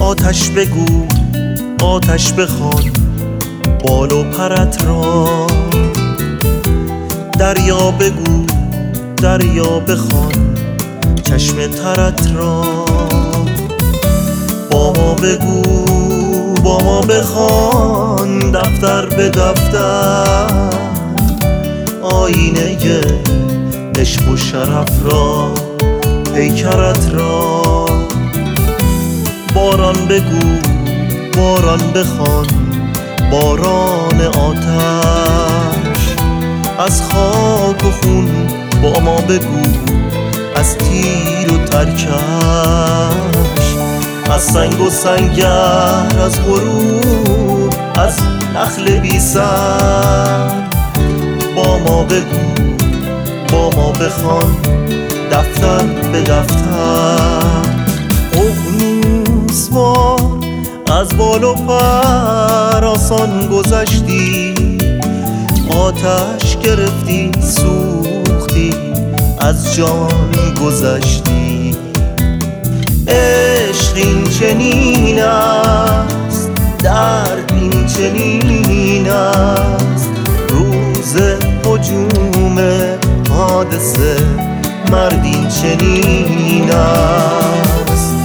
آتش بگو آتش بخوان بال و پرت را، دریا بگو دریا بخوان چشم ترت را، با ما بگو با ما بخوان دفتر به دفتر آینه عشق و شرف را، پیکرت را. باران بگو باران بخوان باران آتش، از خاک و خون با ما بگو از تیر و ترکش، از سنگ و سنگر از غرور از نخل بی سر، با ما بگو با ما بخوان دفتر به دفتر. اقیانوسوار از بال و پر آسان گذشتی، آتش گرفتی سوختی از جان گذشتی. عشق این چنین است درد این چنین است، روز هجوم حادثه مرد این چنین است.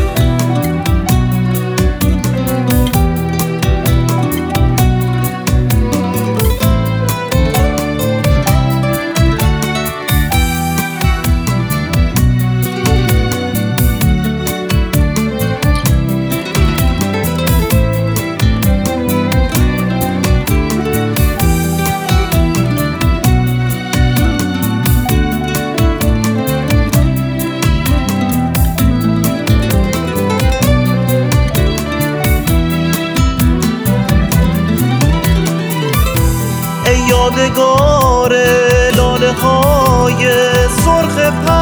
یادگار لاله های سرخ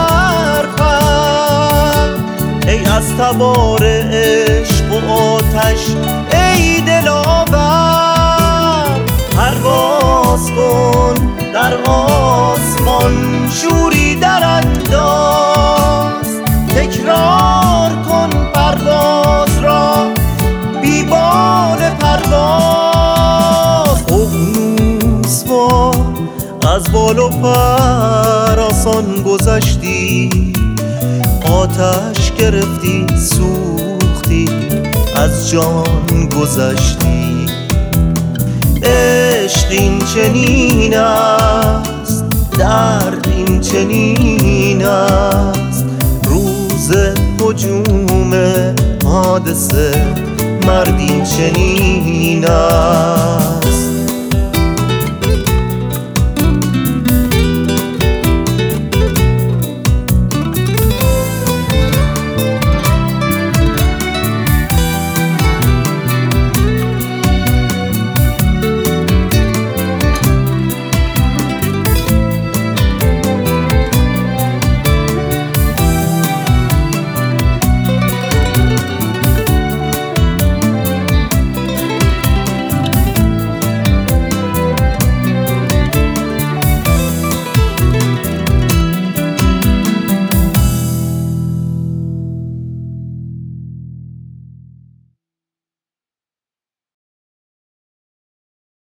پرپر، ای از تبار عشق و آتش ای دلاور، پرواز کن در آسمان شوری در انداز، تکرار کن پرواز را بی بال پرواز. از بال و پر آسان گذشتی، آتش گرفتی سوختی از جان گذشتی. عشق این چنین است درد این چنین است، روز هجوم حادثه مرد این چنین است.